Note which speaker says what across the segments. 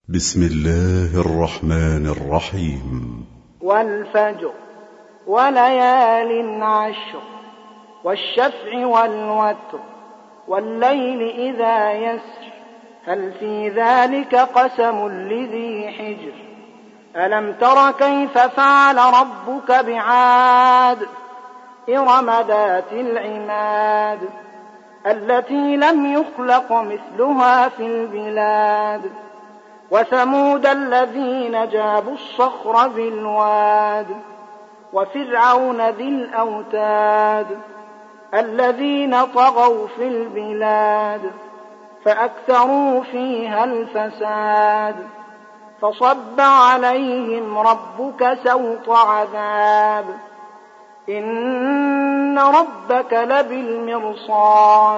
Speaker 1: بسم الله الرحمن الرحيم.
Speaker 2: والفجر وليال عشر والشفع والوتر والليل إذا يسر هل في ذلك قسم لذي حجر ألم تر كيف فعل ربك بعاد إرم ذات العماد التي لم يخلق مثلها في البلاد وثمود الذين جابوا الصخر بالواد وفرعون ذي الأوتاد الذين طغوا في البلاد فأكثروا فيها الفساد فصب عليهم ربك سوط عذاب إن ربك لبالمرصاد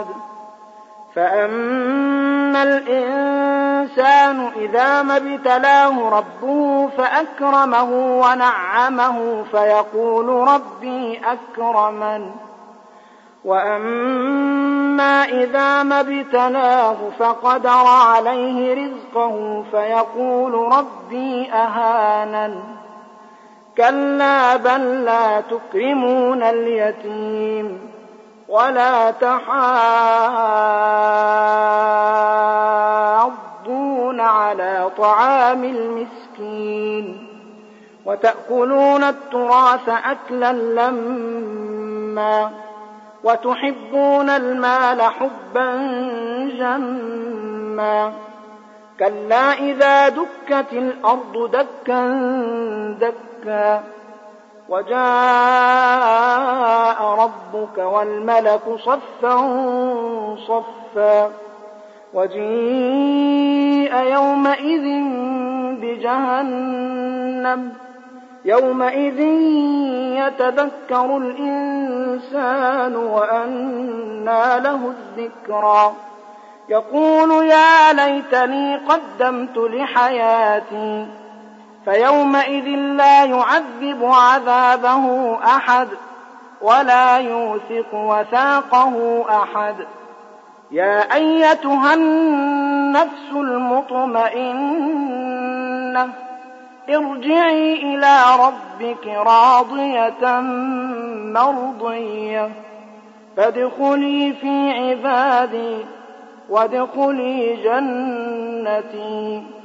Speaker 2: فأما الإنسان إذا ما ابتلاه ربه فأكرمه ونعمه فيقول ربي أكرمن وأما إذا ما ابتلاه فقدر عليه رزقه فيقول ربي أهانن كلا بل لا تكرمون اليتيم ولا تحاضون على طعام المسكين وتأكلون التراث أكلا لما وتحبون المال حبا جما كلا إذا دكت الأرض دكا دكا وجاء ربك والملك صفا صفا وجيء يومئذ بجهنم يومئذ يتذكر الإنسان وأنى له الذكرى يقول يا ليتني قدمت لحياتي فيومئذ لا يعذب عذابه أحد ولا يوثق وثاقه أحد يا أيتها النفس المطمئنة ارجعي إلى ربك راضية مرضية فادخلي في عبادي وادخلي جنتي